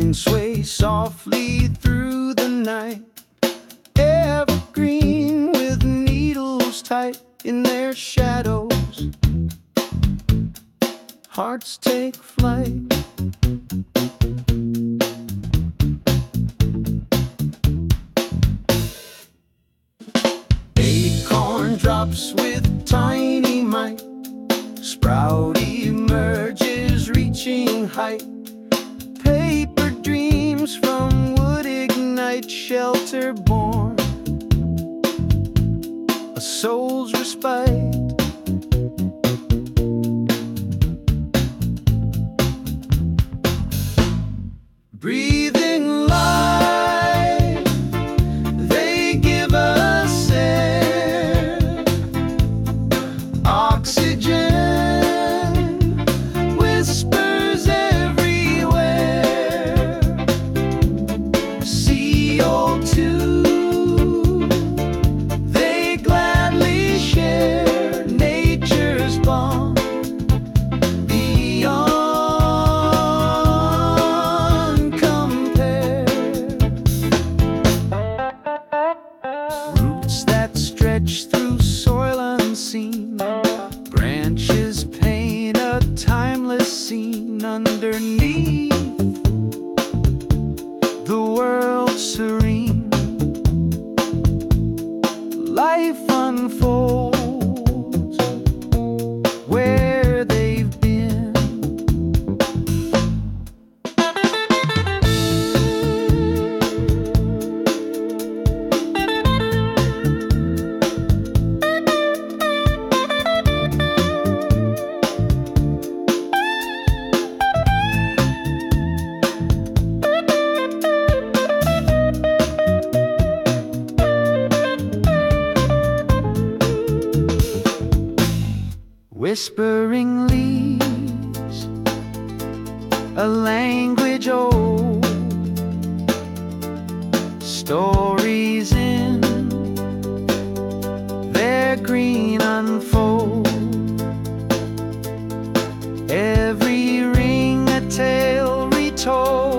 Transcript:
Pines sway softly through the night, evergreen with needles tight in their shadows. Hearts take flight. Acorn drops with tiny might, sprout emerges reaching height. Paper dreams from wood ignite, shelter born, a soul's respite. Breathing life, they give us air, oxygen, whispers everywhere. CO2, they gladly share nature's bond. Roots that stretch through soil unseen, branches paint a timeless scene. Underneath, the world serene, life unfolds where they've been. Whispering leaves, a language old, stories in their green unfold. Every ring a tale retold.